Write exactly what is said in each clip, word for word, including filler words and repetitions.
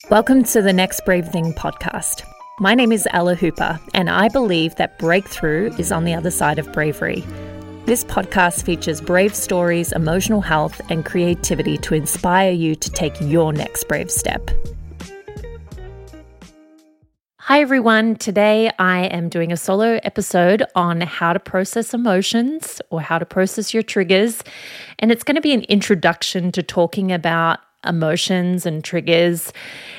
Welcome to the Next Brave Thing podcast. My name is Ella Hooper, and I believe that breakthrough is on the other side of bravery. This podcast features brave stories, emotional health, and creativity to inspire you to take your next brave step. Hi everyone, today I am doing a solo episode on how to process emotions or how to process your triggers, and it's going to be an introduction to talking about emotions and triggers,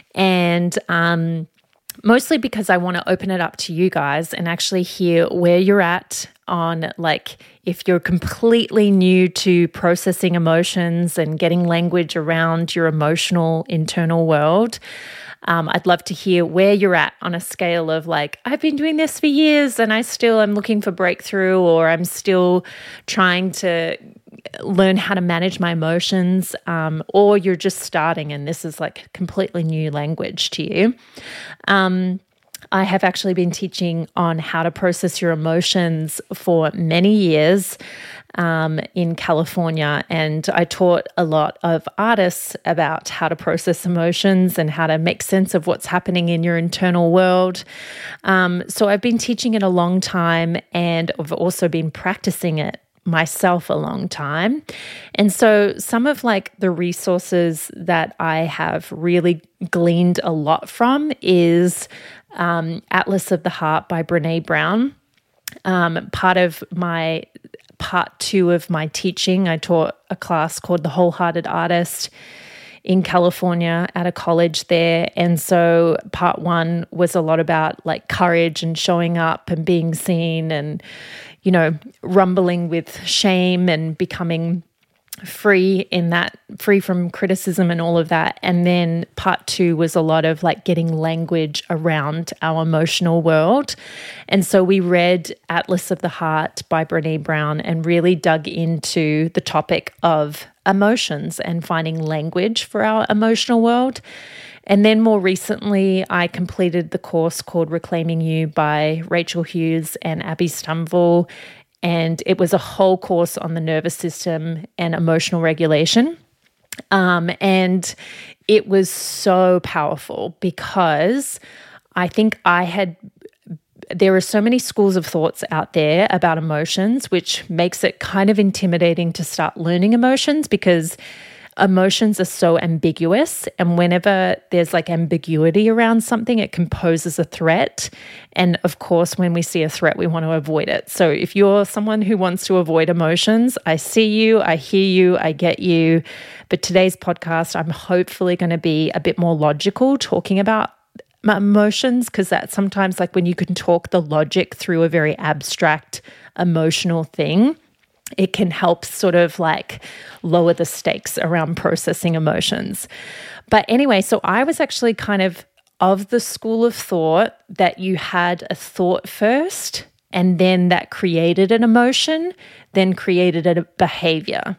and um, mostly because I want to open it up to you guys and actually hear where you're at on, like, if you're completely new to processing emotions and getting language around your emotional internal world. Um, I'd love to hear where you're at on a scale of, like, I've been doing this for years and I still am looking for breakthrough, or I'm still trying to learn how to manage my emotions, um, or you're just starting and this is like completely new language to you. Um, I have actually been teaching on how to process your emotions for many years um, in California, and I taught a lot of artists about how to process emotions and how to make sense of what's happening in your internal world. Um, so I've been teaching it a long time, and I've also been practicing it myself a long time. And so some of like the resources that I have really gleaned a lot from is um, Atlas of the Heart by Brené Brown. Um, part of my, part two of my teaching, I taught a class called The Wholehearted Artist in California at a college there. And so part one was a lot about like courage and showing up and being seen and, you know, rumbling with shame and becoming free in that, free from criticism and all of that. And then part two was a lot of like getting language around our emotional world. And so we read Atlas of the Heart by Brené Brown and really dug into the topic of emotions and finding language for our emotional world. And then more recently, I completed the course called Reclaiming You by Rachel Hughes and Abby Stumville. And it was a whole course on the nervous system and emotional regulation. Um, and it was so powerful because I think I had, there are so many schools of thoughts out there about emotions, which makes it kind of intimidating to start learning emotions because emotions are so ambiguous, and whenever there's like ambiguity around something, it can pose as a threat. And of course, when we see a threat, we want to avoid it. So if you're someone who wants to avoid emotions, I see you, I hear you, I get you. But today's podcast, I'm hopefully going to be a bit more logical, talking about emotions, because that's sometimes like when you can talk the logic through a very abstract emotional thing, it can help sort of like lower the stakes around processing emotions. But anyway, so I was actually kind of of the school of thought that you had a thought first, and then that created an emotion, then created a behavior.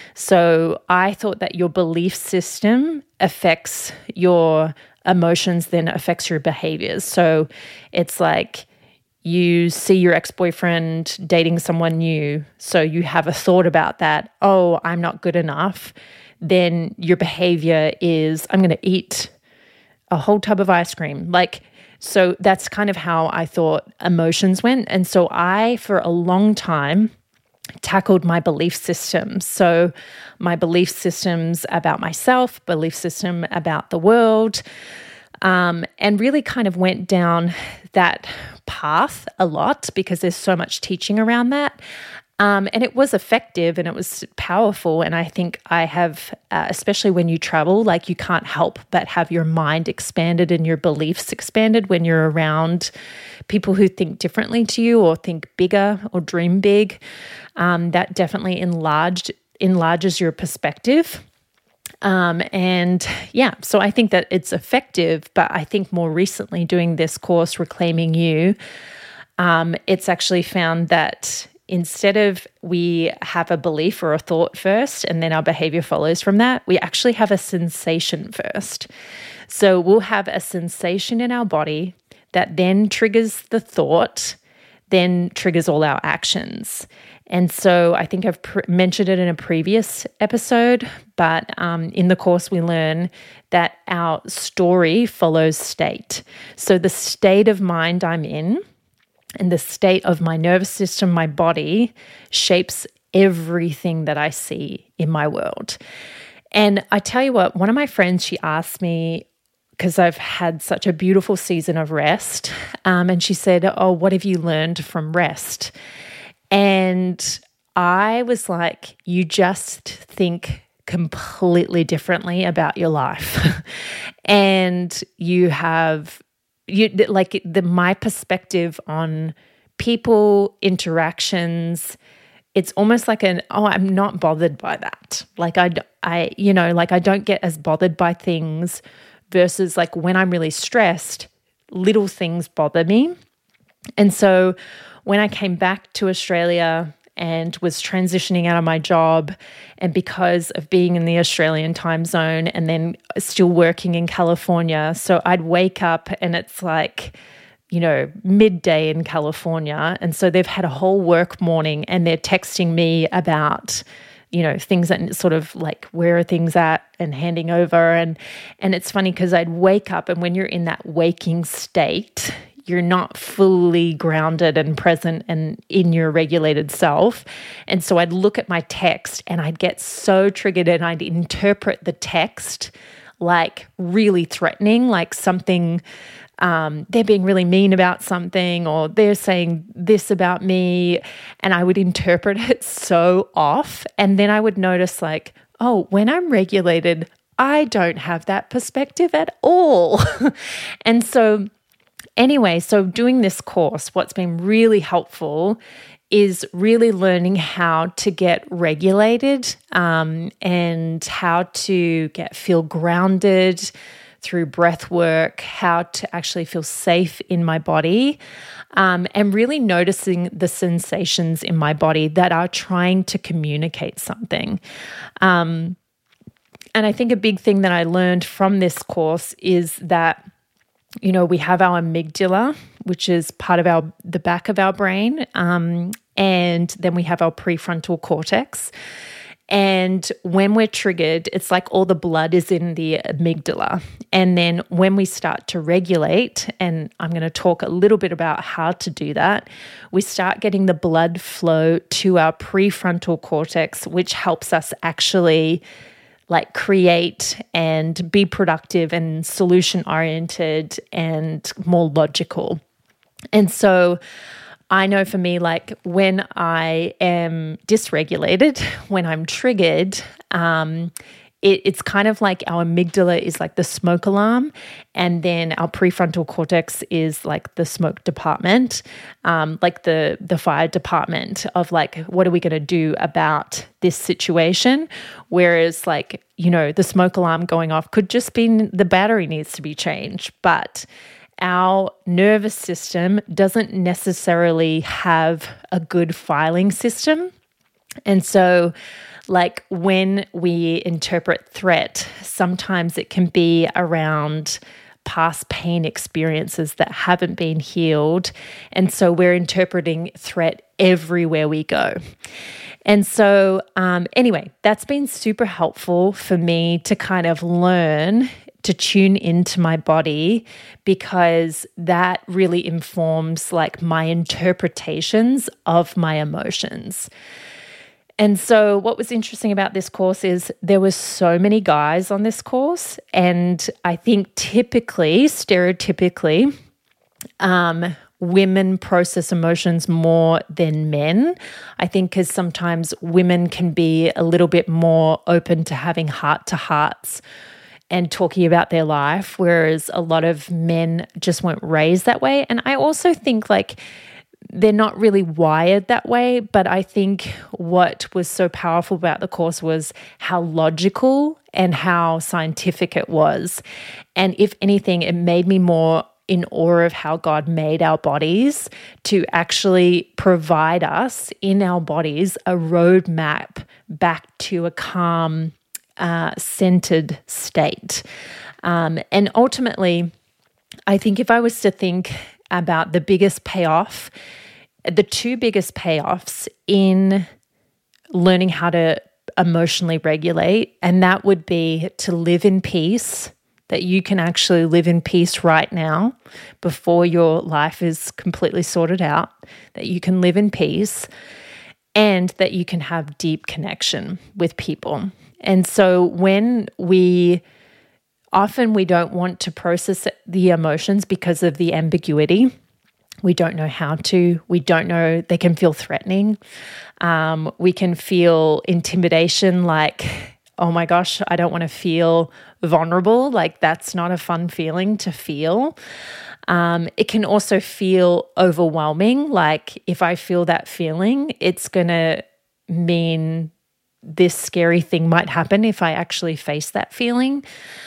So I thought that your belief system affects your emotions, then affects your behaviors. So it's like, you see your ex-boyfriend dating someone new, so you have a thought about that, oh, I'm not good enough. Then your behavior is, I'm going to eat a whole tub of ice cream. Like, so that's kind of how I thought emotions went. And so I, for a long time, tackled my belief systems. So my belief systems about myself, belief system about the world, Um, and really kind of went down that path a lot because there's so much teaching around that. Um, and it was effective and it was powerful. And I think I have, uh, especially when you travel, like you can't help but have your mind expanded and your beliefs expanded when you're around people who think differently to you or think bigger or dream big. Um, that definitely enlarged enlarges your perspective. Um, and yeah, so I think that it's effective, but I think more recently doing this course, Reclaiming You, um, it's actually found that instead of we have a belief or a thought first and then our behavior follows from that, we actually have a sensation first. So we'll have a sensation in our body that then triggers the thought, then triggers all our actions. And so I think I've pr- mentioned it in a previous episode, but um, in the course we learn that our story follows state. So the state of mind I'm in and the state of my nervous system, my body, shapes everything that I see in my world. And I tell you what, one of my friends, she asked me, because I've had such a beautiful season of rest, um, and she said, oh, what have you learned from rest? And I was like, you just think completely differently about your life. And you have, you like the my perspective on people, interactions, it's almost like an, oh, I'm not bothered by that. Like I, I, you know, like I don't get as bothered by things versus like when I'm really stressed, little things bother me. And so when I came back to Australia and was transitioning out of my job, and because of being in the Australian time zone and then still working in California, so I'd wake up and it's like, you know, midday in California. And so they've had a whole work morning and they're texting me about, you know, things that sort of like, where are things at and handing over. And, and it's funny because I'd wake up, and when you're in that waking state, you're not fully grounded and present and in your regulated self. And so I'd look at my text and I'd get so triggered and I'd interpret the text like really threatening, like something, um, they're being really mean about something, or they're saying this about me. And I would interpret it so off. And then I would notice like, oh, when I'm regulated, I don't have that perspective at all. And so Anyway, so doing this course, what's been really helpful is really learning how to get regulated um, and how to get feel grounded through breath work, how to actually feel safe in my body, um, and really noticing the sensations in my body that are trying to communicate something. Um, and I think a big thing that I learned from this course is that, you know, we have our amygdala, which is part of our the back of our brain, um, and then we have our prefrontal cortex. And when we're triggered, it's like all the blood is in the amygdala. And then when we start to regulate, and I'm going to talk a little bit about how to do that, we start getting the blood flow to our prefrontal cortex, which helps us actually like create and be productive and solution-oriented and more logical. And so I know for me, like when I am dysregulated, when I'm triggered, um, it, it's kind of like our amygdala is like the smoke alarm, and then our prefrontal cortex is like the smoke department, um, like the the fire department of like, what are we going to do about this situation? Whereas like, you know, the smoke alarm going off could just be the battery needs to be changed, but our nervous system doesn't necessarily have a good filing system. And so like when we interpret threat, sometimes it can be around past pain experiences that haven't been healed. And so we're interpreting threat everywhere we go. And so um, anyway, that's been super helpful for me to kind of learn to tune into my body, because that really informs like my interpretations of my emotions. And so what was interesting about this course is there were so many guys on this course. And I think typically, stereotypically, um, women process emotions more than men. I think because sometimes women can be a little bit more open to having heart-to-hearts and talking about their life, whereas a lot of men just weren't raised that way. And I also think like they're not really wired that way, but I think what was so powerful about the course was how logical and how scientific it was. And if anything, it made me more in awe of how God made our bodies to actually provide us in our bodies a roadmap back to a calm, uh, centered state. Um, and ultimately, I think if I was to think about the biggest payoff the two biggest payoffs in learning how to emotionally regulate, and that would be to live in peace, that you can actually live in peace right now before your life is completely sorted out, that you can live in peace, and that you can have deep connection with people. And so when we, often we don't want to process the emotions because of the ambiguity. We don't know how to. We don't know. They can feel threatening. Um, we can feel intimidation, like, oh my gosh, I don't want to feel vulnerable. Like, that's not a fun feeling to feel. Um, it can also feel overwhelming. Like, if I feel that feeling, it's going to mean this scary thing might happen if I actually face that feeling.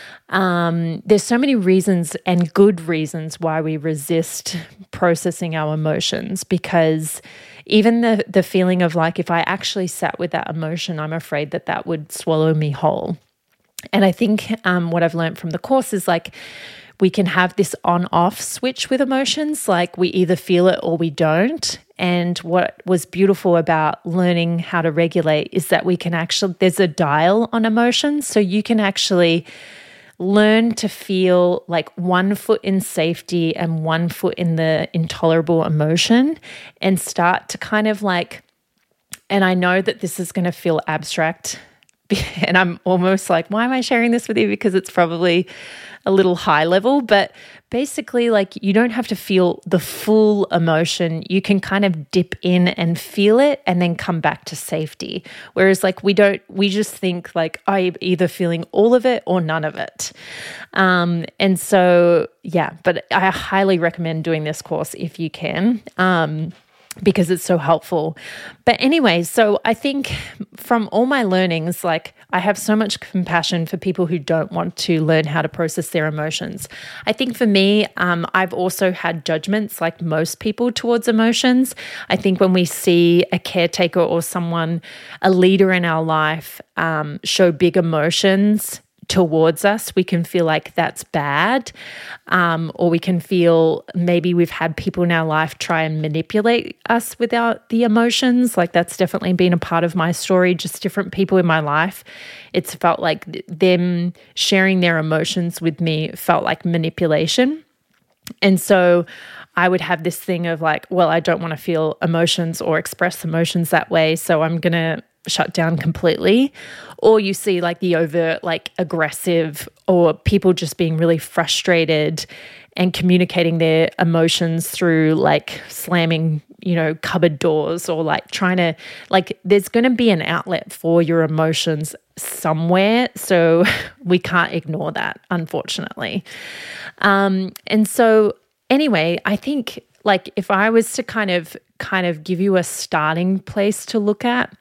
Um, there's so many reasons and good reasons why we resist processing our emotions, because even the the feeling of like, if I actually sat with that emotion, I'm afraid that that would swallow me whole. And I think um, what I've learned from the course is like, we can have this on-off switch with emotions, like we either feel it or we don't. And what was beautiful about learning how to regulate is that we can actually, there's a dial on emotions, so you can actually learn to feel like one foot in safety and one foot in the intolerable emotion, and start to kind of like, and I know that this is going to feel abstract, and I'm almost like, why am I sharing this with you? Because it's probably a little high level, but basically like you don't have to feel the full emotion. You can kind of dip in and feel it and then come back to safety. Whereas like we don't, we just think like, I'm either feeling all of it or none of it. Um, and so, yeah, but I highly recommend doing this course if you can. Um, because it's so helpful. But anyway, so I think from all my learnings, like I have so much compassion for people who don't want to learn how to process their emotions. I think for me, um, I've also had judgments like most people towards emotions. I think when we see a caretaker or someone, a leader in our life, um, show big emotions towards us, we can feel like that's bad, um, or we can feel maybe we've had people in our life try and manipulate us without the emotions. Like that's definitely been a part of my story, just different people in my life. It's felt like them sharing their emotions with me felt like manipulation. And so I would have this thing of like, well, I don't want to feel emotions or express emotions that way, so I'm going to shut down completely. Or you see like the overt, like aggressive, or people just being really frustrated and communicating their emotions through like slamming, you know, cupboard doors, or like trying to, like there's going to be an outlet for your emotions somewhere. So we can't ignore that, unfortunately. Um, and so anyway, I think like if I was to kind of, kind of give you a starting place to look at,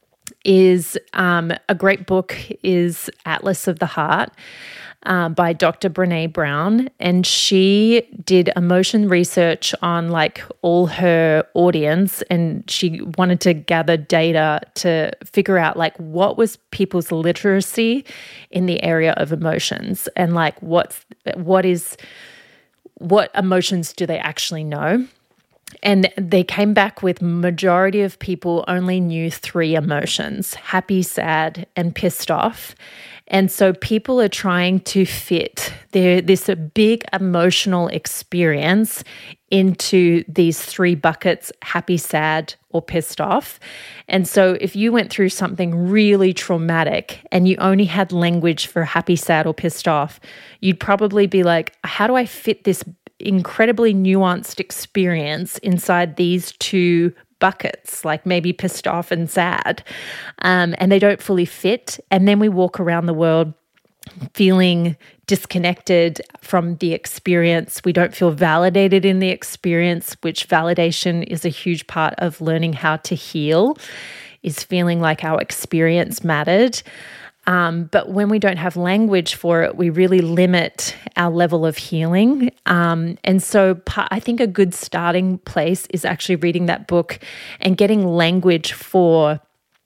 is um, a great book is Atlas of the Heart uh, by Doctor Brené Brown. And she did emotion research on like all her audience, and she wanted to gather data to figure out like what was people's literacy in the area of emotions, and like what's, what is, what emotions do they actually know? And they came back with majority of people only knew three emotions: happy, sad, and pissed off. And so people are trying to fit their, this big emotional experience into these three buckets: happy, sad, or pissed off. And so if you went through something really traumatic and you only had language for happy, sad, or pissed off, you'd probably be like, how do I fit this incredibly nuanced experience inside these two buckets, like maybe pissed off and sad, um, and they don't fully fit. And then we walk around the world feeling disconnected from the experience. We don't feel validated in the experience, which validation is a huge part of learning how to heal, is feeling like our experience mattered. Um, but when we don't have language for it, we really limit our level of healing. Um, and so I think a good starting place is actually reading that book and getting language for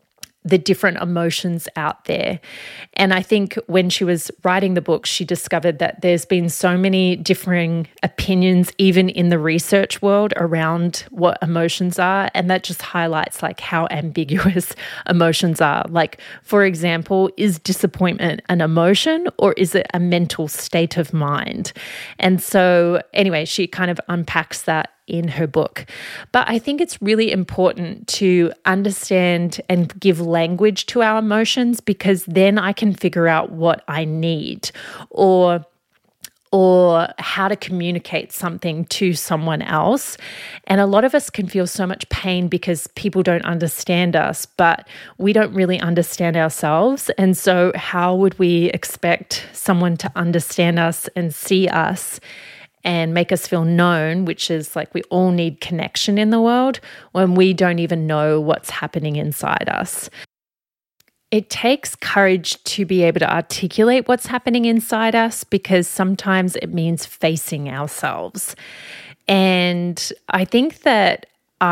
the different emotions out there. And I think when she was writing the book, she discovered that there's been so many differing opinions, even in the research world, around what emotions are. And that just highlights like how ambiguous emotions are. Like, for example, is disappointment an emotion or is it a mental state of mind? And so anyway, she kind of unpacks that in her book. But I think it's really important to understand and give language to our emotions, because then I can figure out what I need or or how to communicate something to someone else. And a lot of us can feel so much pain because people don't understand us, but we don't really understand ourselves. And so how would we expect someone to understand us and see us and make us feel known, which is like we all need connection in the world, when we don't even know what's happening inside us? It takes courage to be able to articulate what's happening inside us, because sometimes it means facing ourselves. And I think that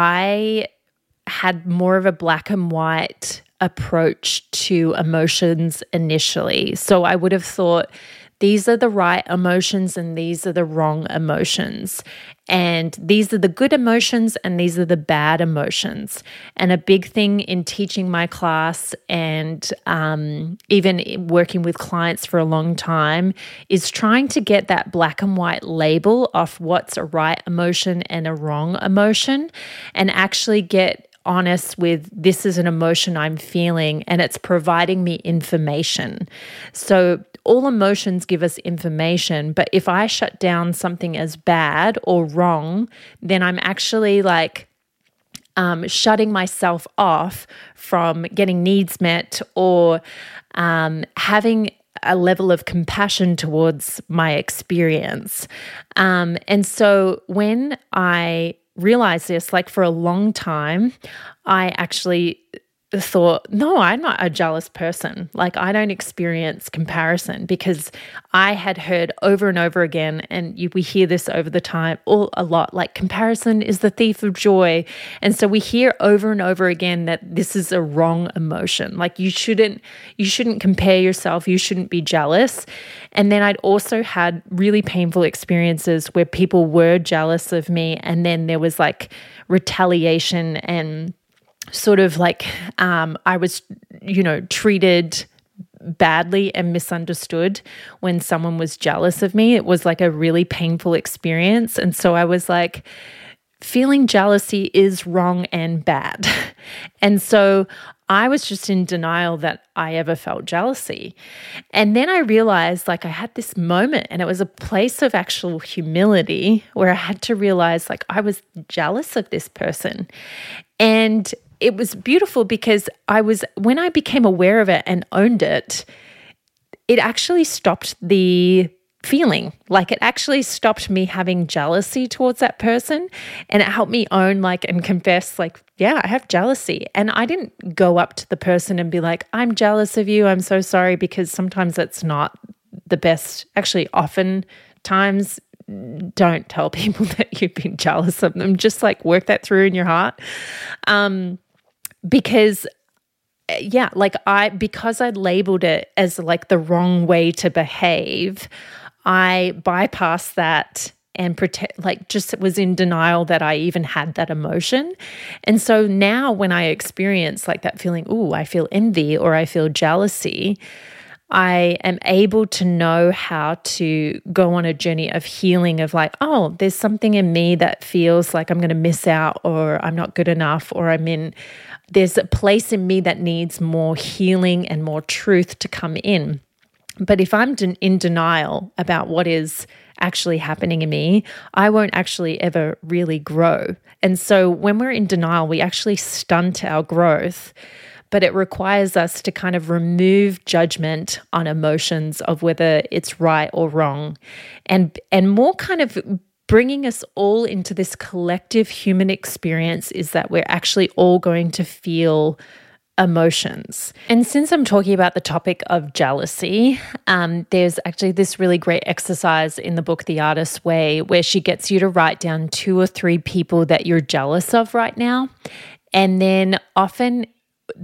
I had more of a black and white approach to emotions initially. So I would have thought, these are the right emotions and these are the wrong emotions. And these are the good emotions and these are the bad emotions. And a big thing in teaching my class and um, even working with clients for a long time is trying to get that black and white label off what's a right emotion and a wrong emotion, and actually get honest with, this is an emotion I'm feeling and it's providing me information. So all emotions give us information, but if I shut down something as bad or wrong, then I'm actually like um, shutting myself off from getting needs met or um, having a level of compassion towards my experience. Um, and so when I realized this, like for a long time, I actually thought, no, I'm not a jealous person. Like, I don't experience comparison, because I had heard over and over again, and you, we hear this over the time all a lot, like comparison is the thief of joy. And so we hear over and over again that this is a wrong emotion. Like you shouldn't, you shouldn't compare yourself. You shouldn't be jealous. And then I'd also had really painful experiences where people were jealous of me. And then there was like retaliation and sort of like um, I was, you know, treated badly and misunderstood when someone was jealous of me. It was like a really painful experience. And so I was like, feeling jealousy is wrong and bad. And so I was just in denial that I ever felt jealousy. And then I realized, like, I had this moment, and it was a place of actual humility where I had to realize, like, I was jealous of this person. And it was beautiful because I was, when I became aware of it and owned it, it actually stopped the feeling. Like, it actually stopped me having jealousy towards that person, and it helped me own, like, and confess, like, yeah, I have jealousy. And I didn't go up to the person and be like, I'm jealous of you, I'm so sorry, because sometimes that's not the best. Actually, often times, don't tell people that you've been jealous of them. Just like work that through in your heart. Um, because yeah, like I, because I'd labeled it as like the wrong way to behave, I bypassed that and protect, like just was in denial that I even had that emotion. And so now when I experience like that feeling, ooh, I feel envy or I feel jealousy, I am able to know how to go on a journey of healing of like, oh, there's something in me that feels like I'm going to miss out, or I'm not good enough, or I'm in, there's a place in me that needs more healing and more truth to come in. But if I'm in denial about what is actually happening in me, I won't actually ever really grow. And so when we're in denial, we actually stunt our growth. But it requires us to kind of remove judgment on emotions of whether it's right or wrong, and and more kind of bringing us all into this collective human experience is that we're actually all going to feel emotions. And since I'm talking about the topic of jealousy, um, there's actually this really great exercise in the book, The Artist's Way, where she gets you to write down two or three people that you're jealous of right now. And then often that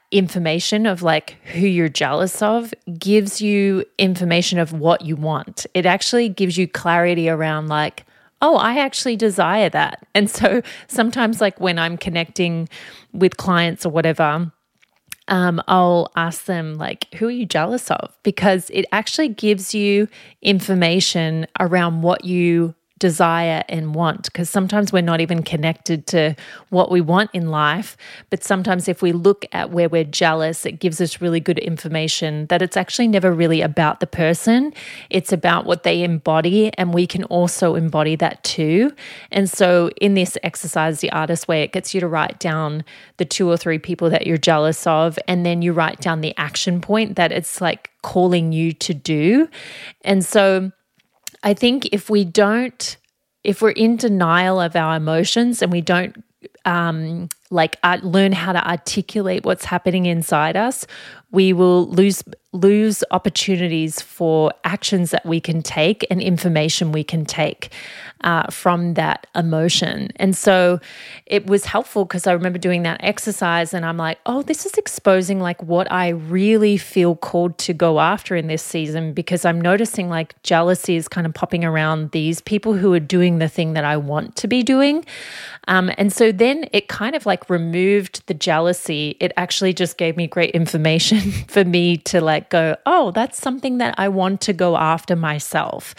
information of like who you're jealous of gives you information of what you want. It actually gives you clarity around like, oh, I actually desire that. And so sometimes like when I'm connecting with clients or whatever, um, I'll ask them like, who are you jealous of? Because it actually gives you information around what you desire and want, because sometimes we're not even connected to what we want in life. But sometimes if we look at where we're jealous, it gives us really good information that it's actually never really about the person. It's about what they embody, and we can also embody that too. And so in this exercise, the Artist Way, it gets you to write down the two or three people that you're jealous of, and then you write down the action point that it's like calling you to do. And so I think if we don't, if we're in denial of our emotions and we don't um, like uh, learn how to articulate what's happening inside us, we will lose lose opportunities for actions that we can take and information we can take uh, from that emotion. And so it was helpful because I remember doing that exercise and I'm like, oh, this is exposing like what I really feel called to go after in this season, because I'm noticing like jealousy is kind of popping around these people who are doing the thing that I want to be doing. Um, and so then it kind of like removed the jealousy. It actually just gave me great information for me to like go, oh, that's something that I want to go after myself.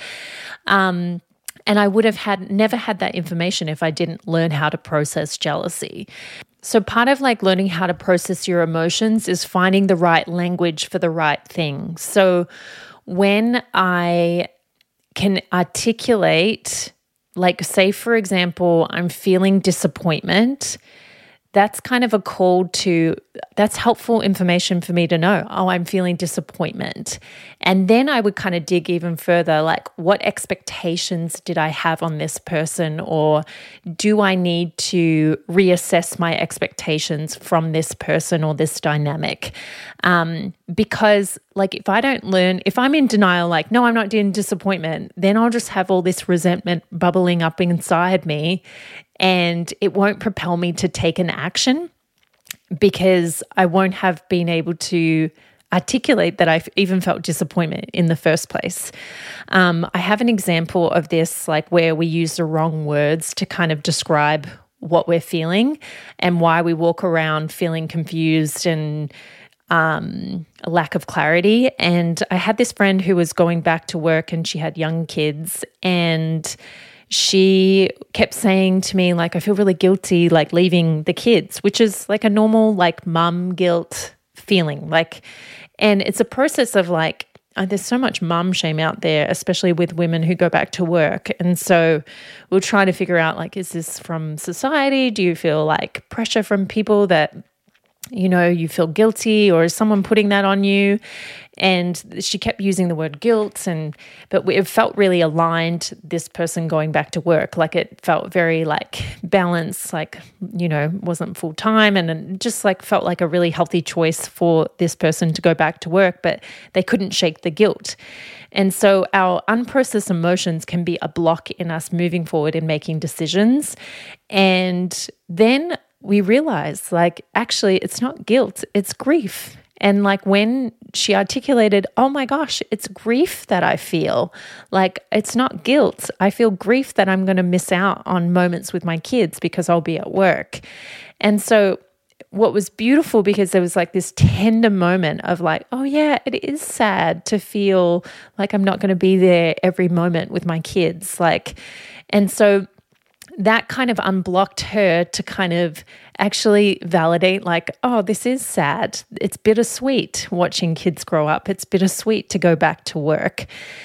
Um, and I would have had never had that information if I didn't learn how to process jealousy. So part of like learning how to process your emotions is finding the right language for the right thing. So when I can articulate, like say, for example, I'm feeling disappointment, that's kind of a call to, that's helpful information for me to know, oh, I'm feeling disappointment. And then I would kind of dig even further, like what expectations did I have on this person? Or do I need to reassess my expectations from this person or this dynamic? Um, because like if I don't learn, if I'm in denial, like, no, I'm not in disappointment, then I'll just have all this resentment bubbling up inside me. And it won't propel me to take an action because I won't have been able to articulate that I've even felt disappointment in the first place. Um, I have an example of this, like where we use the wrong words to kind of describe what we're feeling and why we walk around feeling confused and um, a lack of clarity. And I had this friend who was going back to work and she had young kids, and she kept saying to me, like, I feel really guilty, like leaving the kids, which is like a normal, like mum guilt feeling. Like, and it's a process of like, uh, there's so much mum shame out there, especially with women who go back to work. And so we'll try to figure out, like, is this from society? Do you feel like pressure from people that, you know, you feel guilty, or is someone putting that on you? And she kept using the word guilt, and but it felt really aligned, this person going back to work. Like it felt very like balanced, like, you know, wasn't full time, and it just like felt like a really healthy choice for this person to go back to work, but they couldn't shake the guilt. And so our unprocessed emotions can be a block in us moving forward and making decisions. And then we realize, like, actually, it's not guilt, it's grief. And like when she articulated, oh my gosh, it's grief that I feel. Like it's not guilt. I feel grief that I'm going to miss out on moments with my kids because I'll be at work. And so what was beautiful, because there was like this tender moment of like, oh yeah, it is sad to feel like I'm not going to be there every moment with my kids. Like, and so that kind of unblocked her to kind of actually validate, like, oh, this is sad. It's bittersweet watching kids grow up. It's bittersweet to go back to work.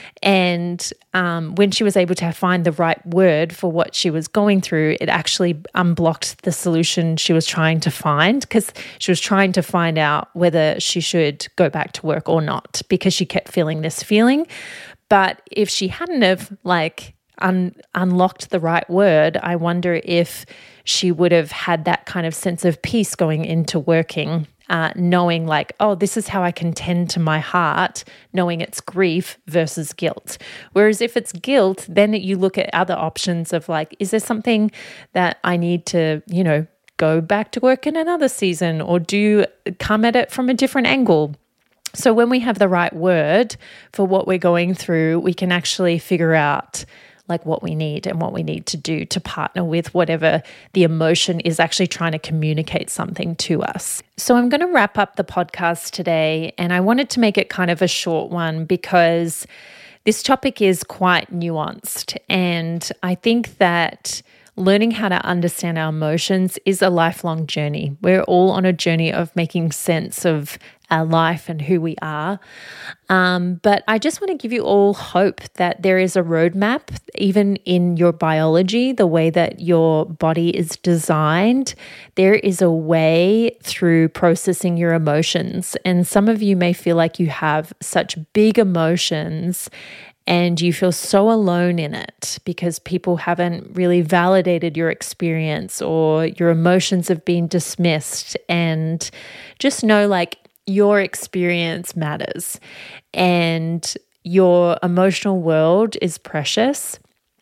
And um, when she was able to find the right word for what she was going through, it actually unblocked the solution she was trying to find, because she was trying to find out whether she should go back to work or not, because she kept feeling this feeling. But if she hadn't have like Un- unlocked the right word, I wonder if she would have had that kind of sense of peace going into working, uh, knowing like, oh, this is how I can tend to my heart, knowing it's grief versus guilt. Whereas if it's guilt, then you look at other options of like, is there something that I need to, you know, go back to work in another season, or do you come at it from a different angle? So when we have the right word for what we're going through, we can actually figure out like what we need and what we need to do to partner with whatever the emotion is actually trying to communicate something to us. So I'm going to wrap up the podcast today, and I wanted to make it kind of a short one because this topic is quite nuanced, and I think that learning how to understand our emotions is a lifelong journey. We're all on a journey of making sense of our life and who we are. Um, but I just want to give you all hope that there is a roadmap, even in your biology, the way that your body is designed. There is a way through processing your emotions. And some of you may feel like you have such big emotions and you feel so alone in it because people haven't really validated your experience or your emotions have been dismissed. And just know, like, your experience matters and your emotional world is precious.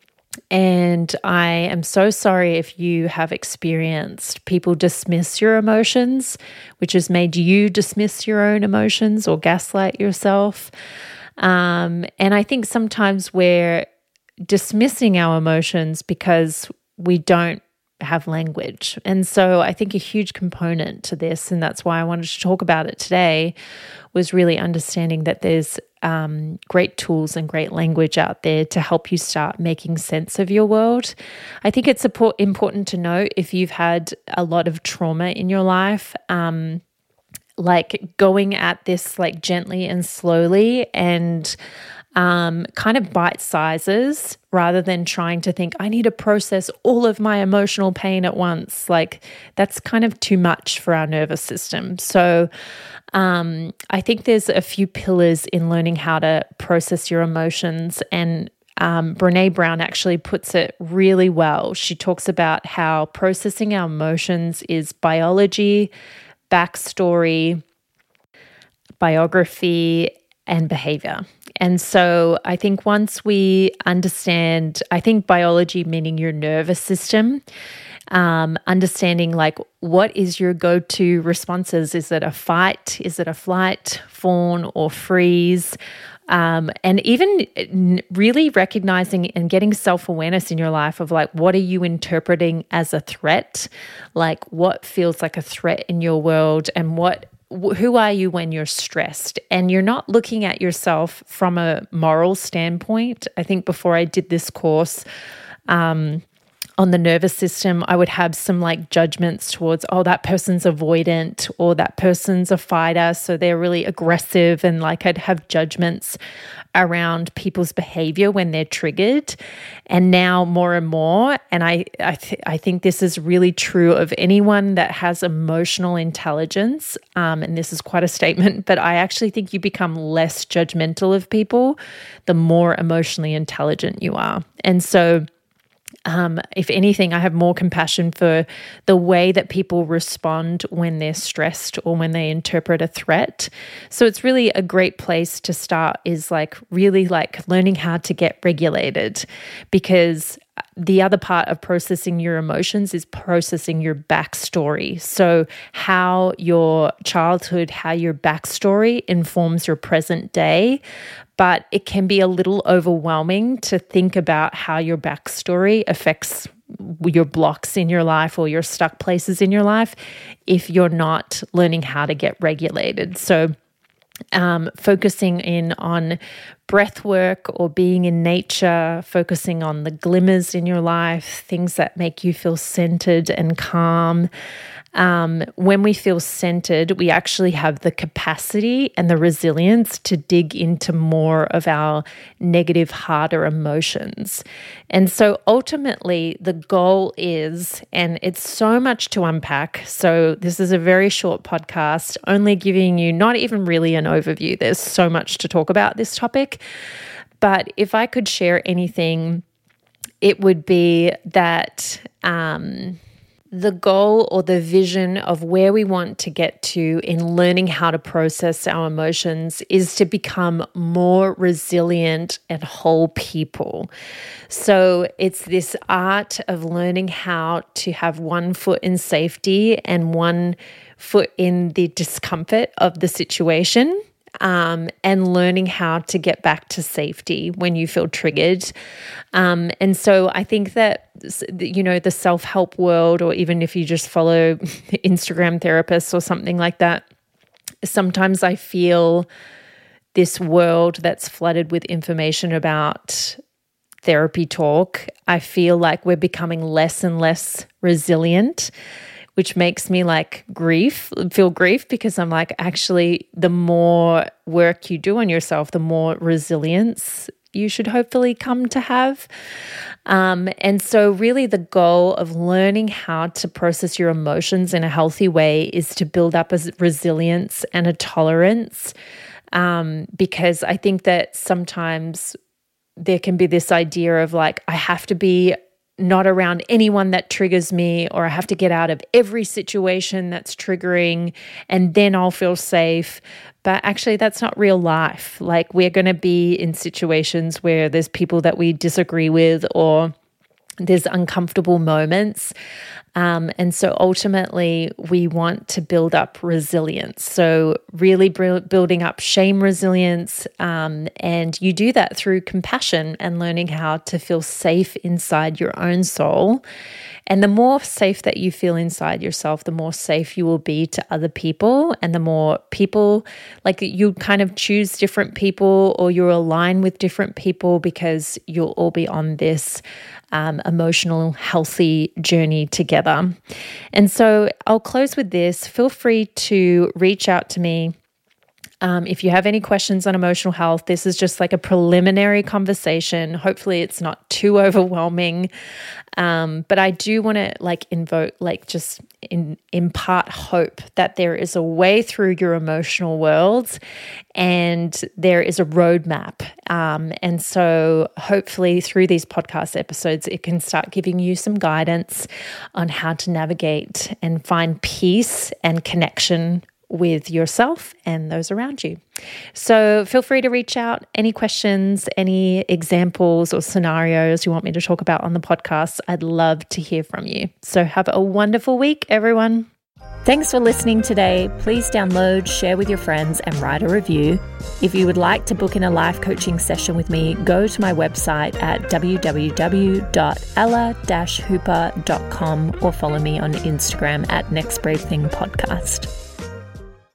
And I am so sorry if you have experienced people dismiss your emotions, which has made you dismiss your own emotions or gaslight yourself. Um, and I think sometimes we're dismissing our emotions because we don't have language. And so I think a huge component to this, and that's why I wanted to talk about it today, was really understanding that there's um, great tools and great language out there to help you start making sense of your world. I think it's important to know if you've had a lot of trauma in your life, um, like going at this like gently and slowly and um, kind of bite sizes rather than trying to think, I need to process all of my emotional pain at once. Like that's kind of too much for our nervous system. So um, I think there's a few pillars in learning how to process your emotions, and Um, Brené Brown actually puts it really well. She talks about how processing our emotions is biology, backstory, biography, and behavior. And so I think once we understand, I think biology meaning your nervous system, um, understanding like what is your go-to responses? Is it a fight? Is it a flight, fawn, or freeze? Um, and even really recognizing and getting self-awareness in your life of like, what are you interpreting as a threat? Like what feels like a threat in your world, and what, who are you when you're stressed? And you're not looking at yourself from a moral standpoint. I think before I did this course, um, on the nervous system, I would have some like judgments towards, oh, that person's avoidant or that person's a fighter, so they're really aggressive, and like I'd have judgments around people's behavior when they're triggered. And now more and more, and I I, th- I think this is really true of anyone that has emotional intelligence, um, and this is quite a statement, but I actually think you become less judgmental of people the more emotionally intelligent you are. And so Um, if anything, I have more compassion for the way that people respond when they're stressed or when they interpret a threat. So it's really a great place to start, is like really like learning how to get regulated, because the other part of processing your emotions is processing your backstory. So how your childhood, how your backstory informs your present day. But it can be a little overwhelming to think about how your backstory affects your blocks in your life or your stuck places in your life if you're not learning how to get regulated. So Um, focusing in on breath work or being in nature, focusing on the glimmers in your life, things that make you feel centered and calm. Um, when we feel centered, we actually have the capacity and the resilience to dig into more of our negative, harder emotions. And so ultimately, the goal is, and it's so much to unpack, so this is a very short podcast, only giving you not even really an overview. There's so much to talk about this topic. But if I could share anything, it would be that um, the goal or the vision of where we want to get to in learning how to process our emotions is to become more resilient and whole people. So it's this art of learning how to have one foot in safety and one foot in the discomfort of the situation. Um, and learning how to get back to safety when you feel triggered. Um, and so I think that, you know, the self-help world, or even if you just follow Instagram therapists or something like that, sometimes I feel this world that's flooded with information about therapy talk, I feel like we're becoming less and less resilient, which makes me like grief, feel grief, because I'm like, actually, the more work you do on yourself, the more resilience you should hopefully come to have. Um, and so really the goal of learning how to process your emotions in a healthy way is to build up a resilience and a tolerance, um, because I think that sometimes there can be this idea of like, I have to be not around anyone that triggers me, or I have to get out of every situation that's triggering and then I'll feel safe. But actually, that's not real life. Like, we're going to be in situations where there's people that we disagree with, or there's uncomfortable moments. Um, and so ultimately, we want to build up resilience. So really br- building up shame resilience. Um, and you do that through compassion and learning how to feel safe inside your own soul. And the more safe that you feel inside yourself, the more safe you will be to other people. And the more people, like you kind of choose different people, or you align with different people, because you'll all be on this Um, emotional, healthy journey together. And so I'll close with this. Feel free to reach out to me. Um, if you have any questions on emotional health, this is just like a preliminary conversation. Hopefully it's not too overwhelming. Um, but I do want to like invoke, like just in, impart hope that there is a way through your emotional world, and there is a roadmap. Um, and so hopefully through these podcast episodes, it can start giving you some guidance on how to navigate and find peace and connection with yourself and those around you. So feel free to reach out. Any questions, any examples or scenarios you want me to talk about on the podcast, I'd love to hear from you. So have a wonderful week, everyone. Thanks for listening today. Please download, share with your friends, and write a review. If you would like to book in a life coaching session with me, go to my website at w w w dot ella dash hooper dot com or follow me on Instagram at Next Brave Thing Podcast.